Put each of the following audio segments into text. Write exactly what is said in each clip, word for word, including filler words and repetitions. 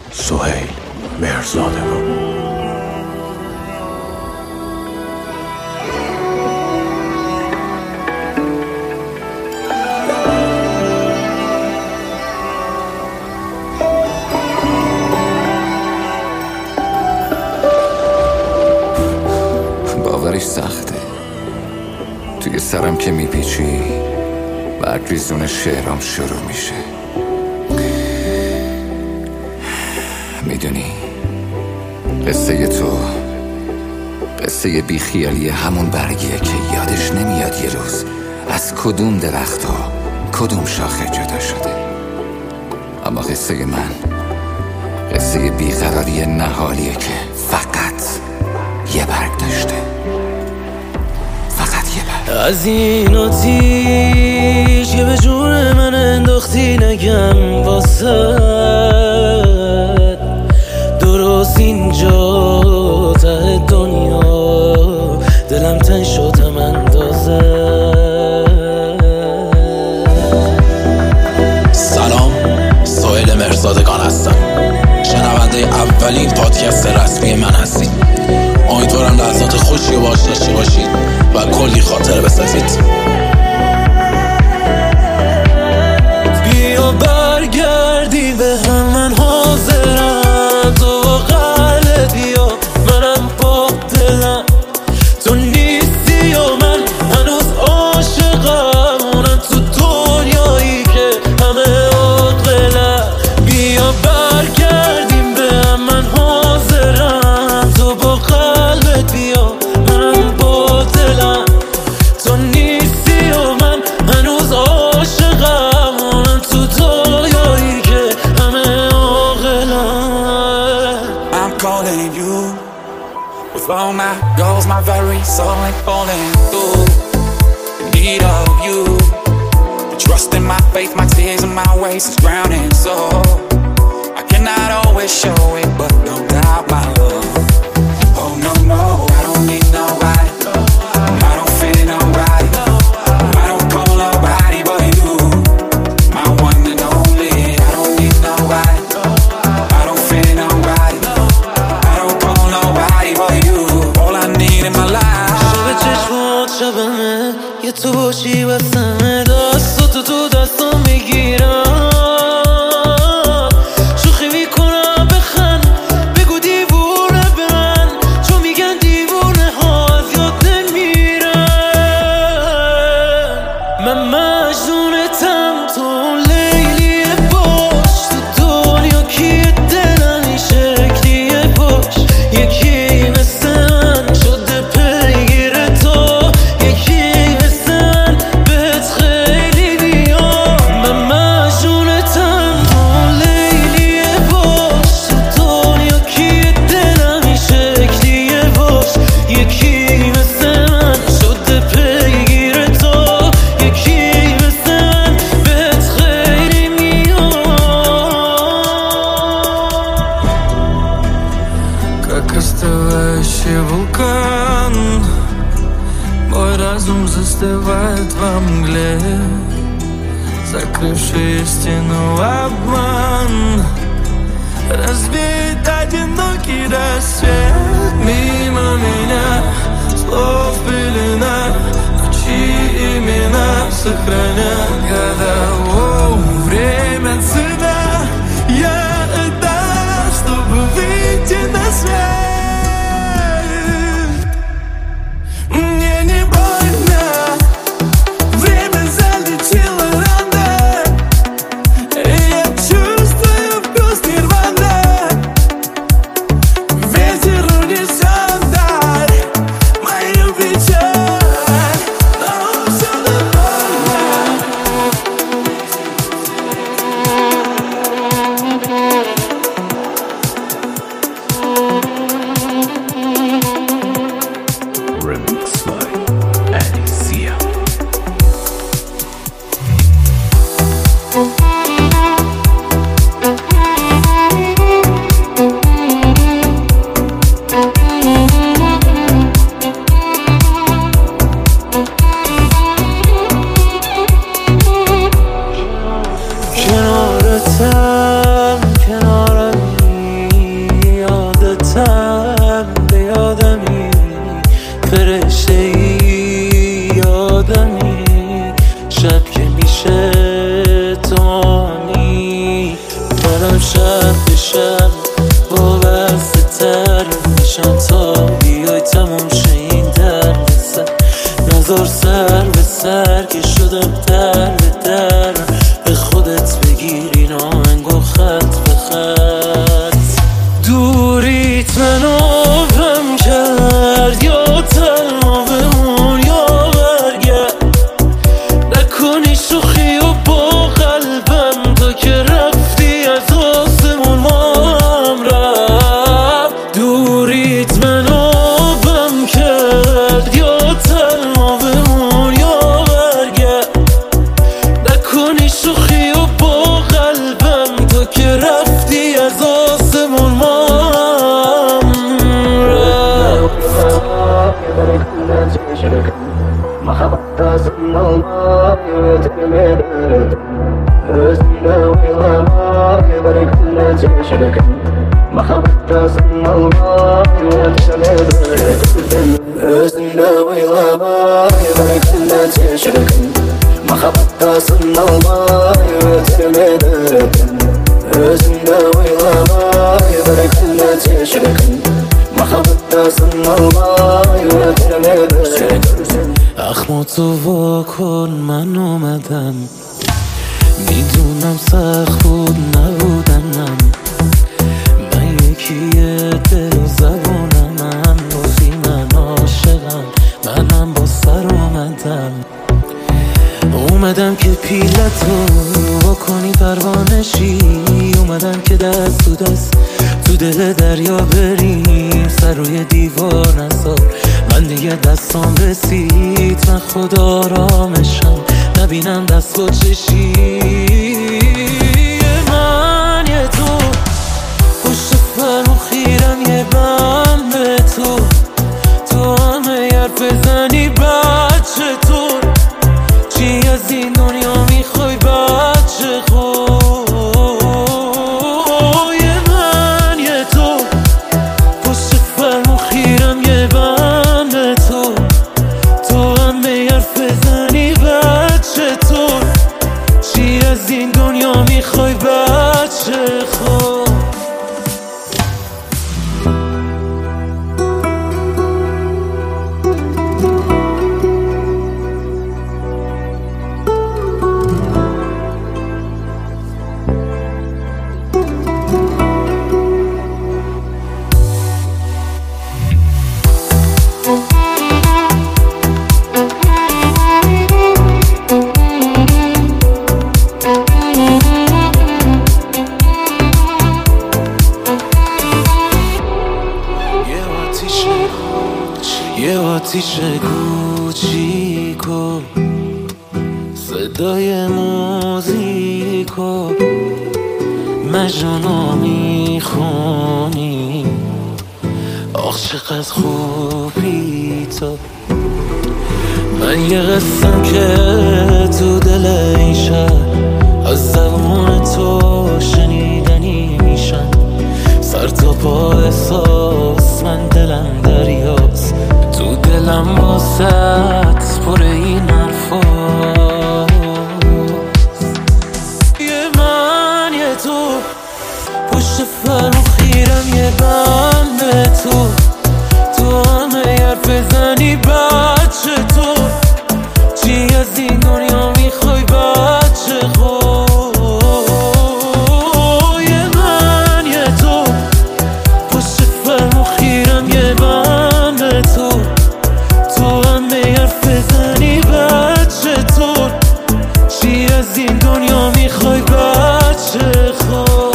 سهیل مهرزادگان. باورش سخته، توی سرم که میپیچی بعد ریزون شعرام شروع میشه. میدونی قصه تو قصه بیخیالی همون برگیه که یادش نمیاد یه روز از کدوم درخت ها کدوم شاخه جدا شده. اما قصه من قصه بیقراری نهالیه که فقط یه برگ داشته، فقط یه برگ. از این آتیش که به جون من انداختی نگم واسه درست اینجا ته دنیا دلم تن شدم اندازه. سلام، سهیل مهرزادگان هستم. شنونده اولین پادکست رسمی من هستید. امیدوارم لحظات خوشی و باش داشته باشید و کلی خاطره بسازید. بیا برگردی به هم، من حاضرم، تو قلب بیا، منم با دلم، تو نیستی و من هنوز عاشقم، اونم تو دنیایی که همه عاقلم. بیا برگردیم به هم، من حاضرم، تو با قلبت بیا، منم با دلم، تو نیستی و من هنوز عاشقم، اونم تو دنیایی که همه عاقلم. I'm calling you with all my goals, my very soul ain't falling through. In need of you, the trust in my faith, my tears and my ways is drowning. So I cannot always show it, but no doubt my love. Oh no no, I don't need nobody. I don't fear nobody. I don't call nobody but you, my one and only. I don't need nobody. I don't fear nobody. I don't call nobody but you, all I need in my life. شب چشمات شبمه، یه تو باشی واسمه، دستاتو تو دستم میگیرم، شوخی میکنم بخند، بگو دیوونه به من، چون میگن دیوونه ها از یاد نمیرن. من مجنونتم، تو لیلیه باش، تو دنیا کیه دلم این شکلیه باش. یکی مثل من شده پیگیر تو، یکی مثل من بهت خیلی بیام. من مجنونتم، تو لیلیه باش، تو دنیا کیه دلم این شکلیه باش. یکی مثل من شده پیگیر تو، یکی مثل من بهت خیلی میام. Как остывающий вулкан, мой разум застывает во мгле, закрывший истину обман, разбит одинокий рассвет. Мимо меня слов пелена, но чьи имена сохранят года. О, время цена, я отдам, чтобы выйти на свет. Мне не больно, время залетело рано, и я чувствую вкус нирваны. Ветер унесет даль мою печаль, но все довольно. برم شب به شب وابسته تر میشم تا بیای تموم شه این درد سر. نذار سر به سر که شدم در به در، به خودت بگیر این آهنگ و خط به خط. دوریت منو غم کرد یا تنها بمون یا برگرد، نکنی شوخی و با قلبم تا که رفتی از آسمون ما هم رفت. دوریت منو غم کرد یا تنها بمون یا برگرد، نکنی شوخی و با قلبم تا که رفتی از آسمون ما هم رفت. اخماتو وا کن من اومدم، میدونم سخت بود نبودنم، من یکیه دل و زبونم، من بازی من عاشقم، منم با سر اومدم. اومدم که پیلتو وا کنی پروانشی، اومدم که دست تو دست تو دل دریا بریم، سر روی دیوار نذار من دیگه دستام رسید، من خدا آرامشم نبینم دست با چشی. من یه تو پشت فرمون خیرم یه بم به تو، تو همه حرف بزنی بچه تو، چی از این دنیا میخوای بچه خود. من یه تو پشت فرمون خیرم یه بم به تو، تو همه حرف بزنی بچه تو، چی از این دنیا میخوای بچه خود. یه آتیش کوچیکو صدای موزیکو مجنونو میخونی، آخ چقدر خوبی تو. من یه قسم که تو دل این شهر از زبون تو شنیدنی میشن، سر تا پا احساس من دلم دریاست، تو دلم واسط پر این حرفاست. یه من یه تو پشت فرمون خیرم یه بم به تو، تو همه حرف بزنی بچه تو، چی از این دنیا میخوای بچه خود. یه من یه تو پشت فرمون خیرم یه بم به تو، تو همه حرف بزنی بچه تو، چی از این دنیا میخوای بچه خود.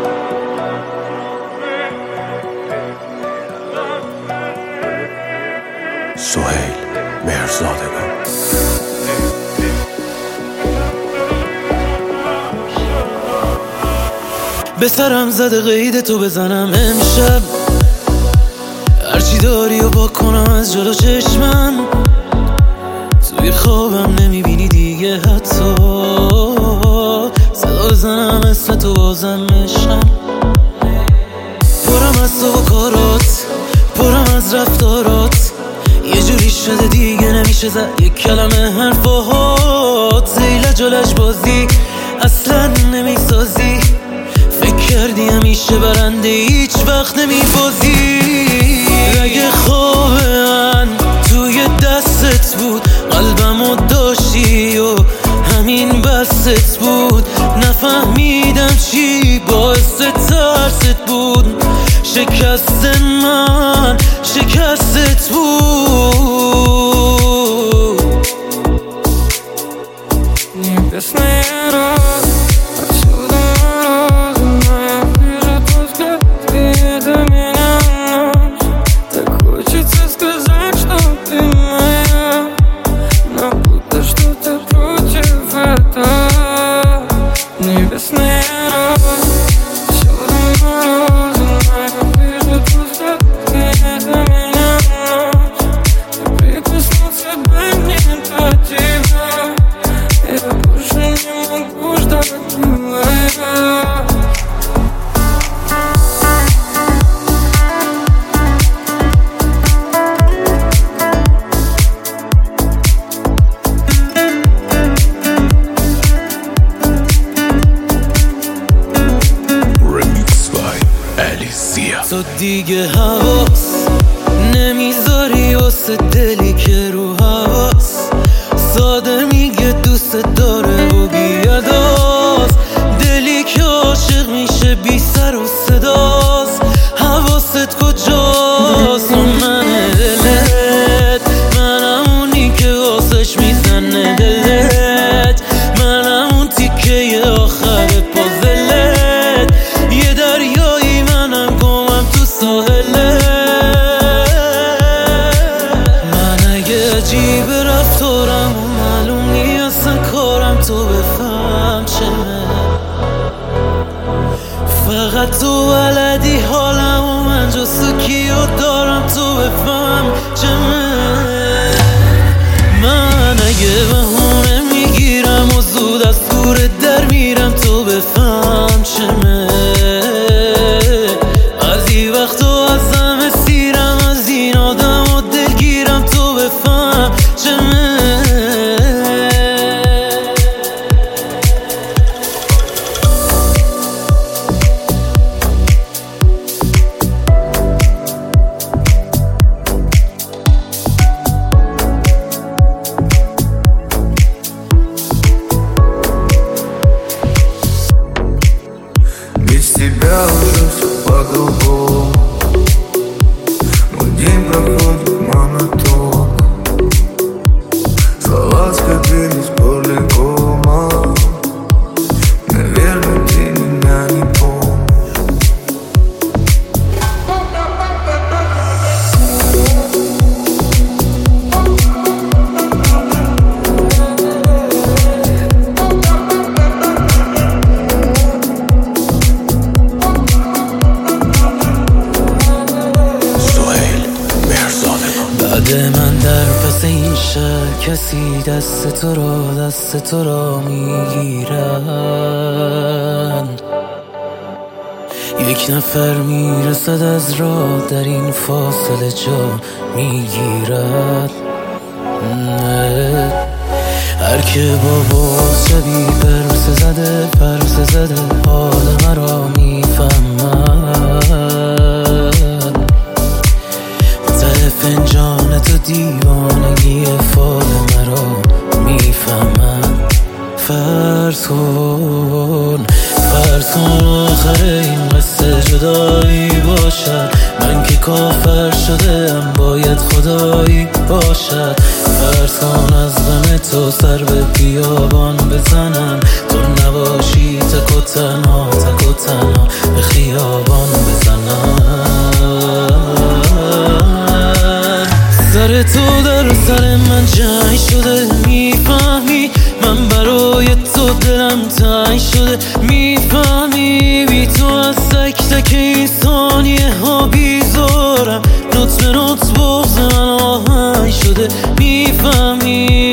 سهیل مهرزادگان. به سرم زده قید تو بزنم امشب، هرچی داری و با کنم از جلو چشمم، توی خوابم نمیبینی دیگه حتی، صدا بزنم اسم تو بازم مشم. پرم از تو و کارات، پرم از رفتارات، یه جوری شده دیگه نمیشه زد یک کلمه حرفات. زیل جلش بازی اصلا نمیسازی، فکر همیشه برنده هیچ وقت نمیبازی. اگه خواب من توی دستت بود قلبمو داشتی و همین بست بود، نفهمیدم چی باعث ترست بود. شکست من شکستت بود. Небесные розы отсюда морозы, моя ближе тоска, ты до меня ночь. Так хочется сказать, что ты моя, но будто что-то против этого. Небесные розы отсюда морозы, моя ближе тоска, ты до меня ночь. Прикоснуться бы мне до тебя, я больше не могу ждать, милая. Remix by Alicia. تو دیگه حواس نمیذاری واسه دلی که رو حواس ساده میگه دوست داره و بیاداز. دلی که عاشق میشه بی سر و صداست. حواست کجاست؟ اون منه دلت، منم اونی که واسش میزنه دلت، منم اون تیکه آخر پازلت. یه دریایی منم گمم تو ساحلت. من اگه عجیب رفتارم و معلوم نیستن کارم تو بفهم چمه. فقط تو بلدی حالم و من جستو کیو دارم تو بفهم چمه. من اگه بهونه میگیرم و زود از دور در میرم تو بفهم چمه. از این وقت و از همه سیرم از این آدم و دلگیرم تو بفهم چمه. Без тебя уже все по-другому. Мой день проходит монотонно. Слова скопились полигома. Наверное, ты меня не помнишь. سهیل مهرزادگان. بعد من در پس این شهر کسی دست تو را دست تو را میگیرن. یک نفر میرسد از راه در این فاصله جا میگیرد. هر که با باز شبی پرسه زده پرسه زده حال مرا میفهمد. ته فنجان تو دیوانگی فال مرا میفهمد. فرض کن فرض کن آخر این قصه جدایی باشد. من که کافر شده ام باید خدایی باشد. فرض کن از غم تو سر به بیابان بزنم. تو نباشی تک و تنها تک و تنها به خیابان بزنم. سر تو در سر من جنگ شده میفهمی. من برای تو دلم تنگ شده میفهمی. بی تو از تک تک این ثانیه ها بیزارم. نوت به نوت بغض من آهنگ شده میفهمی.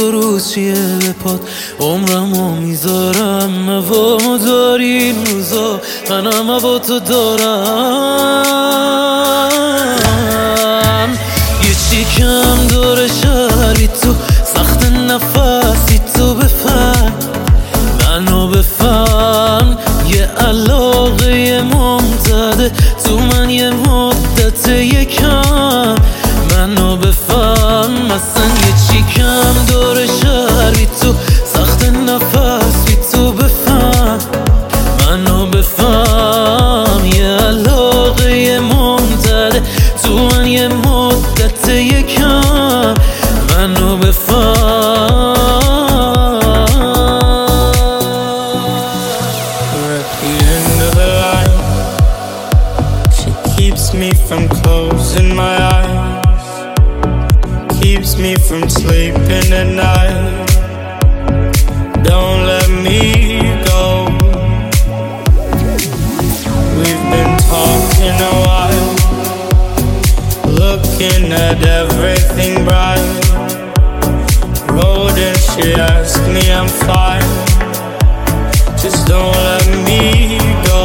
دو روز چیه به پاد عمرمو میذارم هوا داری این روزا منم هوا تو دارم یه چی کم داره شهری تو سخت نفسی تو بفهم منو بفهم یه علاقه ممتده تو من یه مدت یکم منو بفهم مثلا یه چی کم داره شهری تو سخت نفسی تو بفهم منو بفهم یه علاقه ممتده تو من یه مدت یکم منو بفهم Keeps me from closing my eyes, keeps me from sleeping at night. Don't let me go. We've been talking a while, looking at everything bright. Road and she asked me I'm fine, just don't let me go.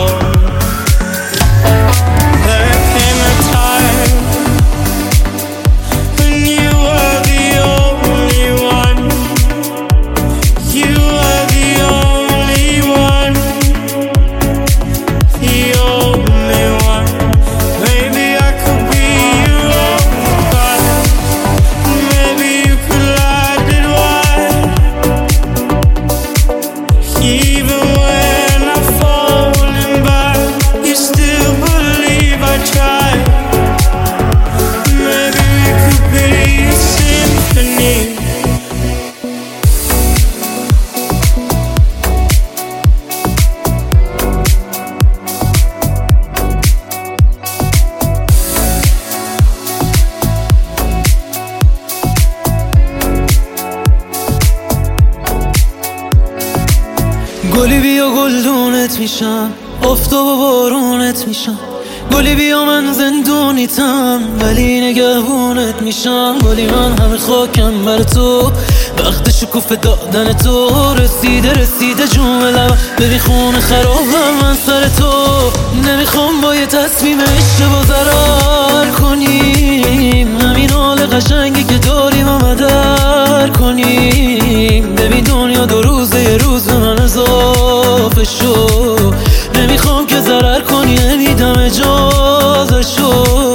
گلی بیا گلدونت میشم آفتاب و بارونت میشم گلی بیا من زندونیتم ولی نگهبونت میشم گلی من همه خاکم بر تو وقت شکوفه دادن تو رسیده رسیده جون لبم ببین خونه خرابم من سر تو نمیخوام با یه تصمیم اشتباه ضرر کنیم همین حال قشنگی که داریم و مدر کنیم ببین دنیا دو روزه یه روز به من اضافه شو نمیخوام که ضرر کنی نمیدم اجازه شو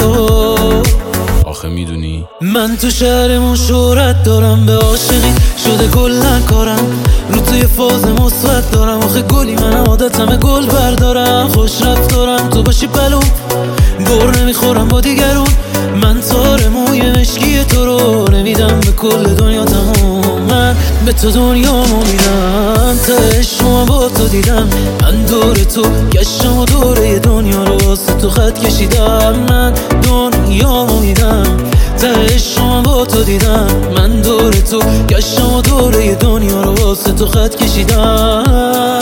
آخه میدونی من تو شهرمون شهرت دارم به عاشقی شده کلن کارم رو توی فاز مثبت دارم آخه گلی منم عادتمه گل بردارم خوش رفتارم تو باشی بلوم بر نمیخورم با دیگرون من تار موی مشکی تو رو نمیدم به کل دنیا تموم من به تو دنیامو میدم تهش شما با تو دیدم من دور تو گشتم و دوره دنیا رو واسه تو خط کشیدم من دنیامو میدم تهش شما با تو دیدم من دور تو گشتم و دوره دنیا رو واسه تو خط کشیدم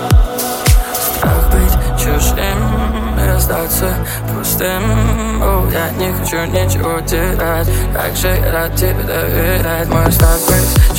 Starten pusten och jag nickar kör ner och det är jag säger att det är det är man stark